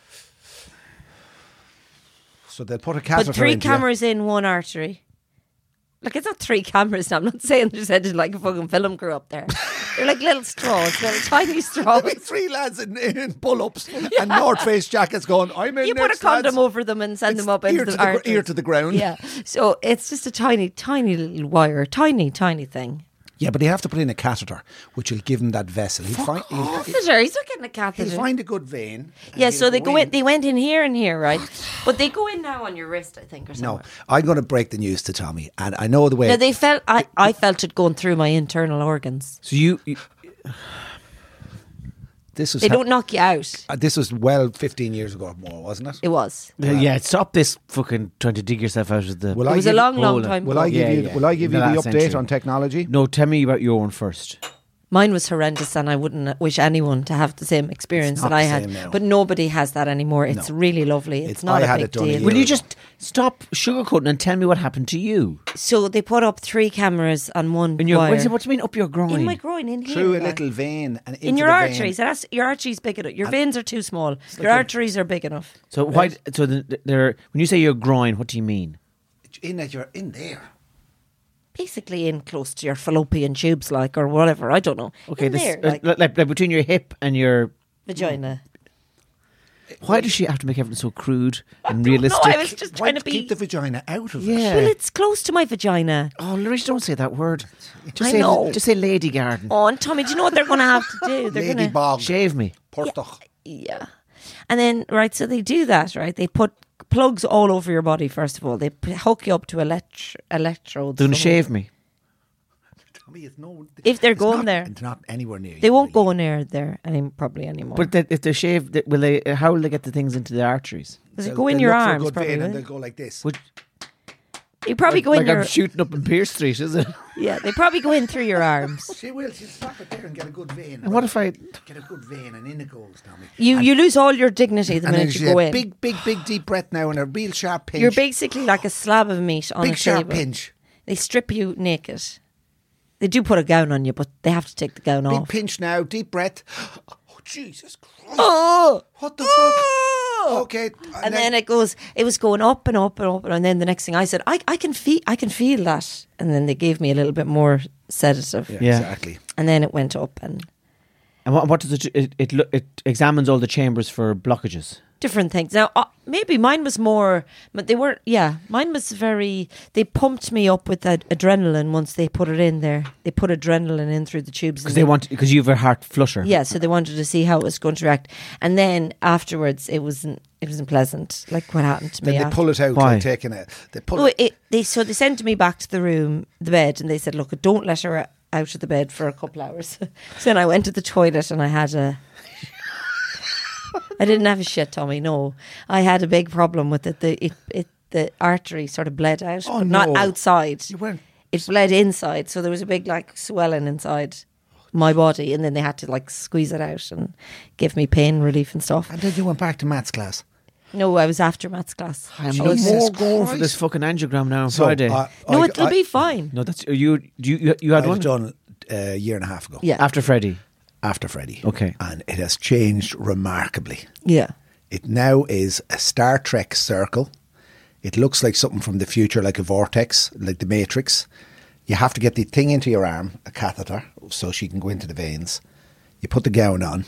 so they put a catheter But three into you. cameras in one artery. Like, it's not three cameras now. I'm not saying there's headed like a fucking film crew up there. They're like little straws, little tiny straws. There'll be three lads in, in pull-ups and North Face jackets going, I'm in You put a next, condom lads." over them and send It's them up ear into to the, the gr- arteries. ear to the ground. Yeah. So it's just a tiny, tiny little wire. Tiny, tiny thing. Yeah, but they have to put in a catheter, which will give him that vessel. He'll find, he'll, Catheter. He's not getting a he'll catheter. find a good vein. and Yeah, he'll so they go in. in. They went in here and here, right? But they go in now on your wrist, I think, or No, something. I'm going to break the news to Tommy, and I know the way. No, they felt. I, I felt it going through my internal organs. So you, you this was They ha- don't knock you out. uh, this was well fifteen years ago or more, wasn't it? It was. yeah, stop this fucking trying to dig yourself out of the. Will It I was a give- long, long Hold on. time Will ago. I give Yeah, you? yeah. Will I give In you the the last update century. on technology? No, tell me about your one first. Mine was horrendous, and I wouldn't wish anyone to have the same experience not that I the had. same now. But nobody has that anymore. It's No. really lovely. It's, It's- not I a had big it done a deal. year Will you ago. just stop sugarcoating and tell me what happened to you? So they put up three cameras on one In your, wire. what, do you, what do you mean up your groin? in my groin, in here. Through a like. little vein and into in your the arteries. vein. That's, your arteries big enough. Your veins are too small. Your like a- arteries are big enough. so why? So the, they're, when you say your groin, what do you mean? In that you're in there. Basically in close to your fallopian tubes, like, or whatever. I don't know. Okay, in this there, uh, like, like, like, like between your hip and your. vagina. Why does she have to make everything so crude and No, realistic? I was just Why trying to be. keep the vagina out of Yeah. it? Well, it's close to my vagina. Oh, Larissa, don't say that word. Just I say, know. Just say lady garden. Oh, and Tommy, do you know what they're going to have to do? They're Lady going to. Bog. Shave me. Portach. Yeah. And then, right, so they do that, right? They put plugs all over your body, first of all. They p- hook you up to elect- electrodes. They're going to somewhere. shave me. Tommy, it's no, If they're it's going not- there. It's not anywhere near you. They won't really. go near there any, probably anymore. But they, if they're shaved, they- will they? How will they get the things into the arteries? Does it They'll- go in they'll your look for a arms, good probably? vein will and it? they'll go like this. Would, They probably go in like your. I'm shooting up in Pierce Street, is it? Yeah, they probably go in through your arms. She will. She'll stop it there and get a good vein. And what if I? Get a good vein and in it goes, Tommy. You you lose all your dignity the And then minute she you go a in. big, big, big deep breath now and a real sharp pinch. You're basically like a slab of meat on big a sharp table. pinch. They strip you naked. They do put a gown on you, but they have to take the gown Big off. pinch now. Deep breath. Oh, Jesus Christ. Oh! What the fuck? Okay. And, then, it goes. It was going up and up and up, and then the next thing I said, I I can feel I can feel that, and then they gave me a little bit more sedative, Yeah, Yeah. exactly. and then it went up and And what, what does it, do? it? It lo- it examines all the chambers for blockages. different things. Now, uh, maybe mine was more, but they weren't. Yeah, mine was very. They pumped me up with that adrenaline once they put it in there. They put adrenaline in through the tubes Because and they want because you have a heart flusher. Yeah, so they wanted to see how it was going to react, and then afterwards, it wasn't. It wasn't pleasant. Like what happened to Then me. they after. pull it out, Why? like taking it. They pull No, it. it, they so they sent me back to the room, the bed, and they said, "Look, don't let her out of the bed for a couple hours." So then I went to the toilet and I had a. I didn't have a shit tummy. No, I had a big problem with it. The it, it the artery sort of bled out, Oh, but not no. outside. You weren't. It bled inside, so there was a big like swelling inside my body, and then they had to like squeeze it out and give me pain relief and stuff. And then you went back to maths class. No, I was after maths class. I'm Jesus no more going for Christ. this fucking angiogram now on So, Friday. I- No, I- it'll I- be fine. no, that's you. You you, you had I've one done uh, a year and a half ago. Yeah, after Freddie. After Freddie. Okay. And it has changed remarkably. yeah. It now is a Star Trek circle. It looks like something from the future, like a vortex, like the Matrix. You have to get the thing into your arm, a catheter, so she can go into the veins. You put the gown on,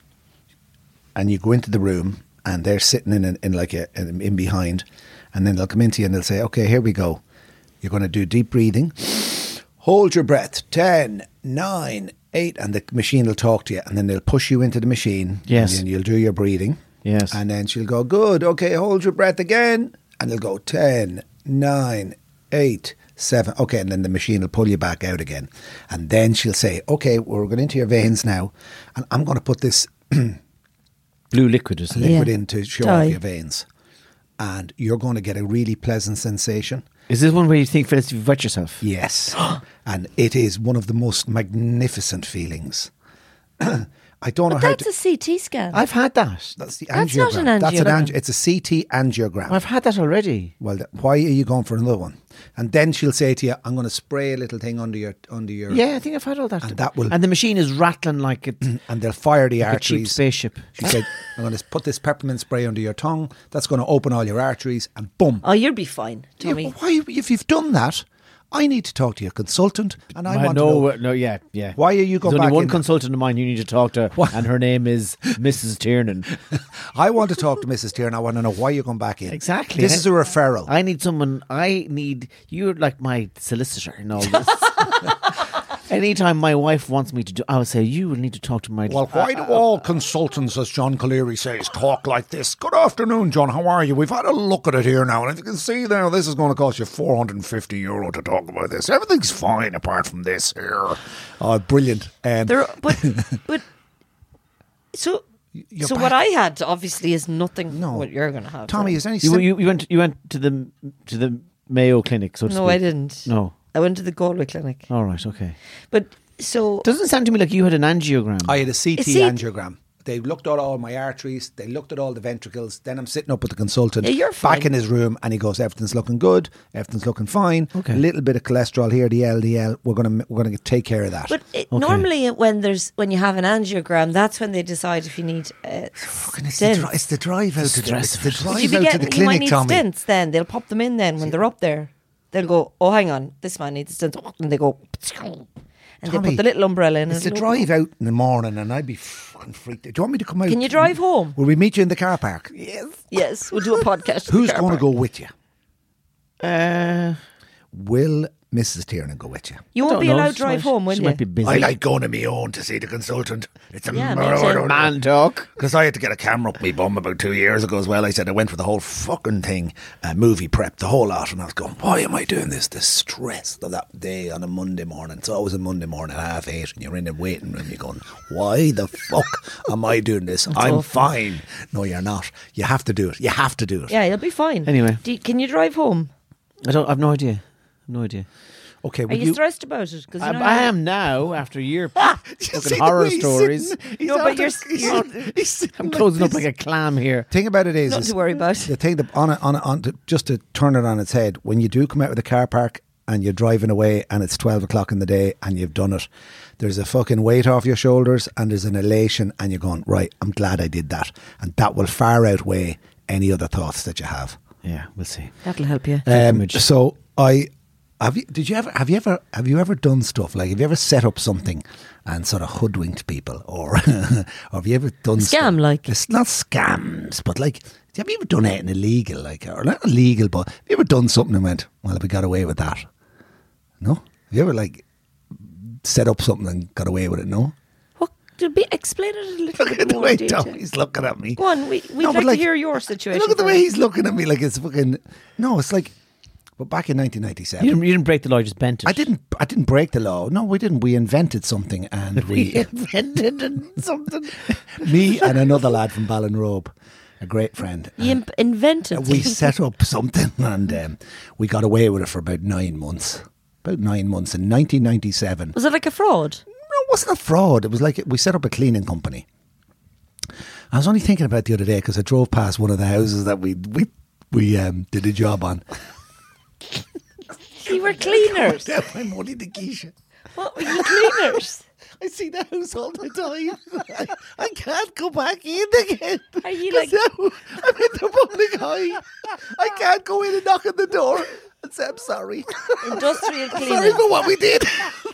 and you go into the room, and they're sitting in in, in like a in, in behind, and then they'll come into you and they'll say, "Okay, here we go. You're going to do deep breathing. Hold your breath. Ten, nine, eight," and the machine will talk to you, and then they'll push you into the machine. Yes. and then you'll do your breathing. Yes. And then she'll go, "Good, okay, hold your breath again." And they'll go, ten, nine, eight, seven. Okay, and then the machine will pull you back out again. And then she'll say, "Okay, we're going into your veins now. And I'm going to put this Blue liquid, isn't it? liquid Yeah. in to show Dye. off your veins. And you're going to get a really pleasant sensation." Is this one where you think, Phyllis, you've wet yourself? Yes. And it is one of the most magnificent feelings. I don't know But how that's to... a C T scan. I've had that. That's the That's angiogram. not an That's an angiogram. angi- It's a C T angiogram. I've had that already. Well, th- why are you going for another one? And then she'll say to you, "I'm going to spray a little thing under your under your." Yeah, I think I've had all that. And that will- And the machine is rattling like it, And they'll fire the like a cheap arteries. spaceship. She said, "I'm going to put this peppermint spray under your tongue. That's going to open all your arteries, and boom." oh, you'll be fine, Yeah, Tommy. but why, if you've done that, I need to talk to your consultant, and I I want know, to know. uh, no, yeah, yeah. Why are you going There's only back one in- consultant of mine you need to talk to, and her name is Missus Tiernan. I want to talk to Missus Tier, and I want to know why you're going back in. Exactly. This is a referral. I need someone. I need you're like my solicitor in all this. Anytime my wife wants me to do, I would say you will need to talk to my. Well, why do all consultants, as John Colery says, talk like this? Good afternoon, John. How are you? We've had a look at it here now, and if you can see now, this is going to cost you four hundred fifty euro to talk about this. Everything's fine apart from this here. Oh, brilliant. Um, There, but but so You're so back. what I had obviously is nothing. No. what you're going to have. Tommy, so. is there any... you, sim- you, you went you went to the to the Mayo Clinic, so to No, speak. I didn't. No. I went to the Galway clinic. All right. Okay. But So Doesn't sound to me like you had an angiogram. I had a C T See- angiogram. They looked at all my arteries. They looked at all the ventricles. Then I'm sitting up with the consultant Yeah, you're fine. back in his room, and he goes, "Everything's looking good. Everything's looking fine. Okay. A little bit of cholesterol here, the L D L. We're gonna we're gonna take care of that." But it, normally, when there's when you have an angiogram, that's when they decide if you need uh, Fucking it's, the stents. dri- it's the drive out to the, stress it's the of it. drive Would you be out to getting? the You might clinic, need Tommy. stents. Then they'll pop them in. Then when they're up there, they'll go, "Oh, hang on, this man needs a stent," and they go, and Tommy, they put the little umbrella in. It's the and drive out in the morning, and I'd be fucking freaked out. Do you want me to come out? Can you drive home? Will we meet you in the car park? Yes. Yes, we'll do a podcast. in the Who's car going to park. go with you? Uh, Will Missus Tiernan go with you? You I won't don't be know. allowed to She drive might- home, will she you? might be busy. I like going on my own to see the consultant. It's a Yeah, me too. man talk. Because I had to get a camera up my bum about two years ago as well. I said I went for the whole fucking thing, uh, movie prep, the whole lot, and I was going, why am I doing this? The stress of that day on a Monday morning. It's always a Monday morning at half eight, and you're in the waiting room. You're going, why the fuck am I doing this? I'm awful. fine. No, you're not. You have to do it. You have to do it. Yeah, you'll be fine. Anyway. Do you- can you drive home? I don't. I've no idea. I've no idea. Okay, Are will you, you? stressed about it? Because I, I am now after a year fucking See the horror way he's stories. sitting? He's No, but out you're- of- he's you're- out- he's sitting I'm like closing up this. like a clam here. Thing about it is, Nothing is to worry about. The thing that on a, on a, on to, just to turn it on its head, when you do come out of the car park and you're driving away and it's twelve o'clock in the day and you've done it, there's a fucking weight off your shoulders and there's an elation and you're going, right, I'm glad I did that, and that will far outweigh any other thoughts that you have. Yeah, we'll see. That'll help you. Um, image. so I have you. Did you ever? Have you ever? Have you ever done stuff like? Have you ever set up something and sort of hoodwinked people, or, or have you ever done Scam, stuff- like? It's not scams, but like, have you ever done anything illegal, like, or not illegal, but have you ever done something and went, well, we got away with that? No. Have you ever like set up something and got away with it? No. What? To be, explain it a little Look at bit the more. way detail. Tommy's looking at me. Go on, we, we'd No, but like, like- to hear your situation. Look at the first. way he's looking at me, like it's fucking. No, it's like. But back in nineteen ninety-seven. You didn't, you didn't break the law, you just bent it. I didn't. I didn't break the law. No, we didn't. We invented something, and we invented something. me and another lad from Ballinrobe, a great friend. You imp- invented. uh, we something. set up something, and um, we got away with it for about nine months. About nine months in nineteen ninety-seven. Was it like a fraud? No, it wasn't a fraud. It was like we set up a cleaning company. I was only thinking about it the other day because I drove past one of the houses that we we we um, did a job on. You were cleaners. Down my money to Keisha. What were you cleaners? I see the house all the time. I, I can't go back in again. Are you 'Cause like- now I'm in the public eye. I can't go in and knock on the door and say I'm sorry. Industrial Sorry cleaning. for what we did.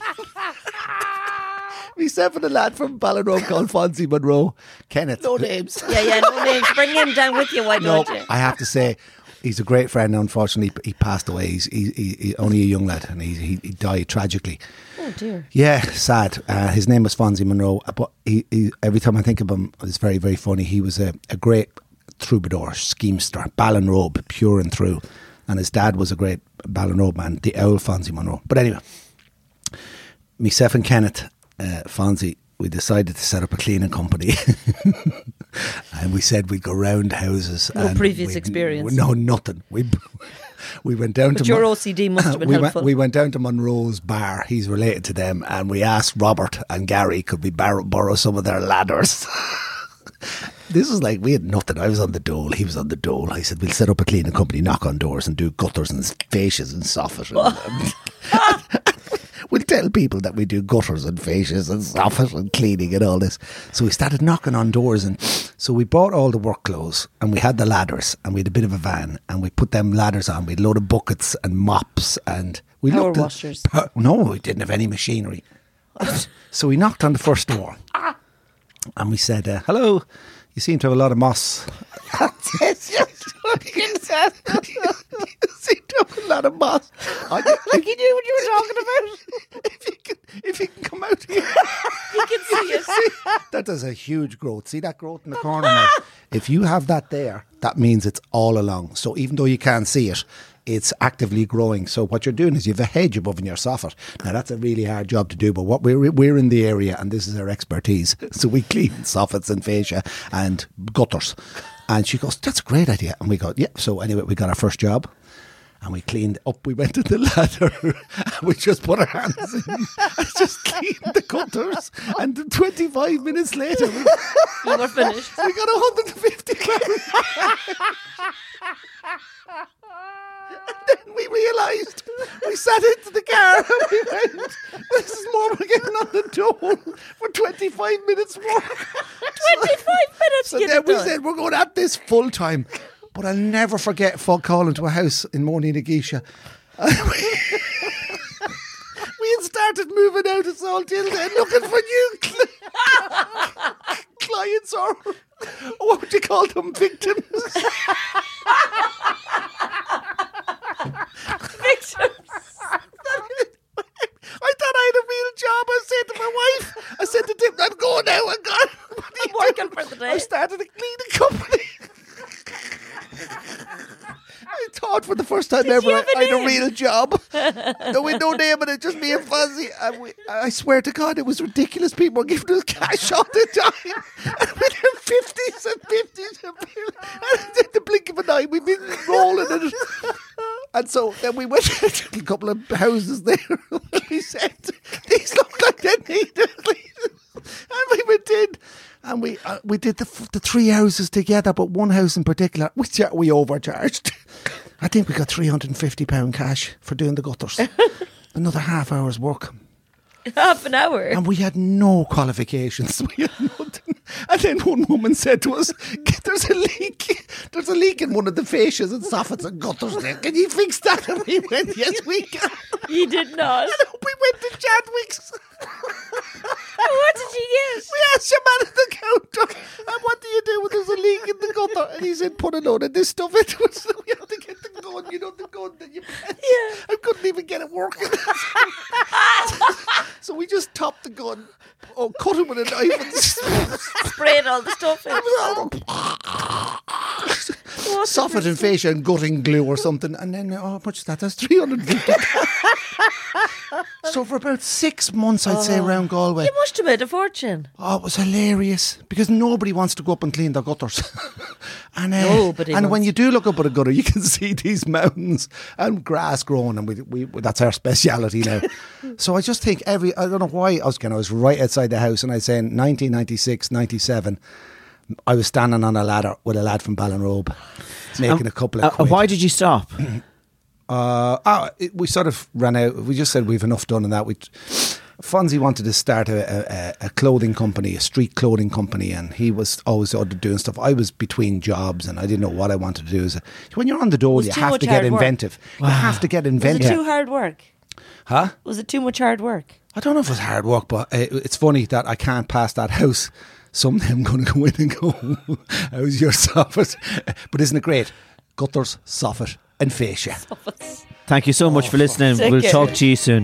Myself and a lad from Ballinrobe called Fonzie Monroe. Kenneth. No names. Yeah, yeah, no names. Bring him down with you, why No, don't you? I have to say, he's a great friend. Unfortunately, he passed away. He's he, he, he, only a young lad, and he, he, he died tragically. Oh dear. Yeah, sad. Uh, his name was Fonzie Monroe, but he, he, every time I think of him, it's very, very funny. He was a, a great troubadour, schemester, Ballinrobe, pure and through. And his dad was a great Ballinrobe man, the owl Fonzie Monroe. But anyway, myself and Kenneth, uh, Fonzie, we decided to set up a cleaning company. And we said we'd go round houses. No and previous we'd- experience. No, nothing. We we went down But to your Mon- O C D must have been we helpful. Went, we went down to Monroe's bar. He's related to them, and we asked Robert and Gary, could we bar- borrow some of their ladders? This was like, we had nothing. I was on the dole, he was on the dole. I said, we'll set up a cleaning company, knock on doors and do gutters and fascias and soffit. And, we'll tell people that we do gutters and fascias and soffit and cleaning and all this. So we started knocking on doors, and so we bought all the work clothes and we had the ladders and we had a bit of a van and we put them ladders on. We had a load of buckets and mops and we Power looked at- washers. Pa- no, we didn't have any machinery. So we knocked on the first door and we said, uh, hello, you seem to have a lot of moss. Yes, yes. You seem to have a lot of moss. I, I can do what you were talking about. If you can, if you can come out here. You can see it. That is a huge growth. See that growth in the corner now? If you have that there, that means it's all along. So even though you can't see it, it's actively growing. So what you're doing is you have a hedge above in your soffit. Now that's a really hard job to do, but what we're we're in the area and this is our expertise. So we clean soffits and fascia and gutters. And she goes, that's a great idea. And we go, yeah. So anyway, we got our first job. And we cleaned up. We went to the ladder and we just put our hands in and just cleaned the gutters. And twenty-five minutes later, we, You were finished. we got one hundred fifty pounds. And then we realised, we sat into the car and we went, this is more we're getting on the dole for twenty-five minutes more. twenty-five minutes So get then it we done. said, we're going at this full time. But I'll never forget folk calling to a house in Morning Nagisha. we, we had started moving out of Saltilda and looking for new cl- clients or, what would you call them, victims? Victims. I thought I had a real job. I said to my wife, I said to Tim, I'm going now, I'm gone. I'm working for the day. I started a cleaning company. I thought for the first time Did ever you have a I had a name? real job. No, with no name, and it just me and Fuzzy. And we, I swear to God, it was ridiculous. People were giving us cash all the time. And with their fifties and fifties. And in the blink of an eye, we've been rolling in it. And so then we went to a couple of houses there. We said, these look like they need it. And we went in. And we uh, we did the f- the three houses together, but one house in particular, we, char- we overcharged. I think we got three hundred and fifty pound cash for doing the gutters. Another half hour's work. Half an hour. And we had no qualifications. We had nothing. And then one woman said to us, there's a leak. There's a leak in one of the fascias and soffits and gutters there. Can you fix that? And we went, yes, we can. You did not. And we went to Chadwick's. What did you get? We asked your man at the counter, and what do you do when there's a leak in the gutter? And he said, put a load of this stuff into it. So we had to get the gun, you know, the gun that you press. Yeah. I couldn't even get it working. So we just topped the gun, oh, cut it with a knife and Sprayed all the stuff in. soffit and fascia and gutting glue or something. And then, oh, how much is that? That's three hundred fifty. So for about six months, I'd say, around Galway. You must have made a fortune. Oh, it was hilarious because nobody wants to go up and clean their gutters. and uh, Nobody and wants. when you do look up at a gutter, you can see these mountains and grass growing, and we, we that's our speciality now. So I just think every, I don't know why, I was, I was right outside the house, and I'd say in nineteen ninety-six, ninety-seven, I was standing on a ladder with a lad from Ballinrobe making Um, a couple uh, of quid. why did you stop? Uh, oh, it, we sort of ran out. We just said we've enough done in that. We, Fonzie wanted to start a, a, a clothing company, a street clothing company, and he was always out doing stuff. I was between jobs, and I didn't know what I wanted to do. So when you're on the dole, Was you too have much to get hard work. inventive. You have to get Was it inventive. too hard work? Huh? Was it too much hard work? I don't know if it was hard work, but uh, it's funny that I can't pass that house. Someday I'm going to go in and go, how's your soffit? But isn't it great? Gutters, soffit and fascia. Thank you so much for listening. Take We'll care. talk to you soon.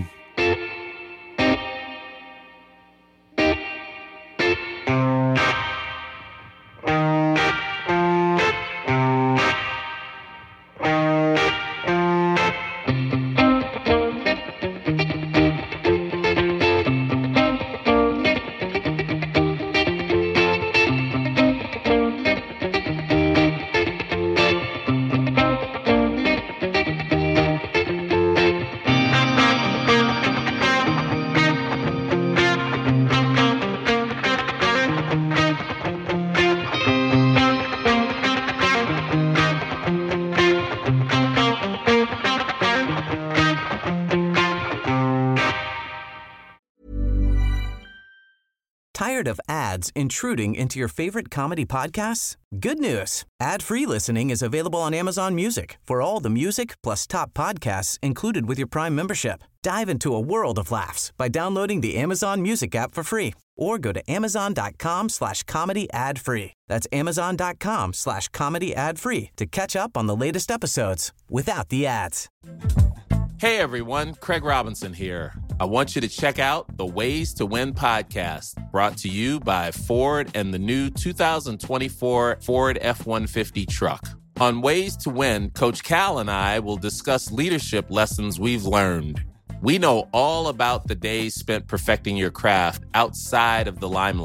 Tired of ads intruding into your favorite comedy podcasts? Good news. Ad-free listening is available on Amazon Music for all the music plus top podcasts included with your Prime membership. Dive into a world of laughs by downloading the Amazon Music app for free or go to amazon.com slash comedy ad free. That's amazon.com slash comedy ad free to catch up on the latest episodes without the ads. Hey everyone, Craig Robinson here. I want you to check out the Ways to Win podcast, brought to you by Ford and the new two thousand twenty-four Ford F one fifty truck. On Ways to Win, Coach Cal and I will discuss leadership lessons we've learned. We know all about the days spent perfecting your craft outside of the limelight.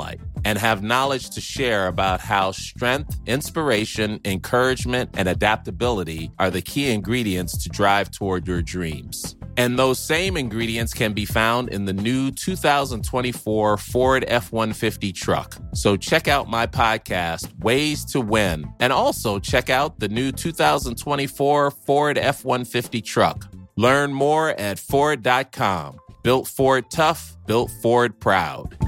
and have knowledge to share about how strength, inspiration, encouragement, and adaptability are the key ingredients to drive toward your dreams. And those same ingredients can be found in the new two thousand twenty-four Ford F one fifty truck. So check out my podcast, Ways to Win, and also check out the new two thousand twenty-four Ford F one fifty truck. Learn more at Ford dot com. Built Ford tough, built Ford proud.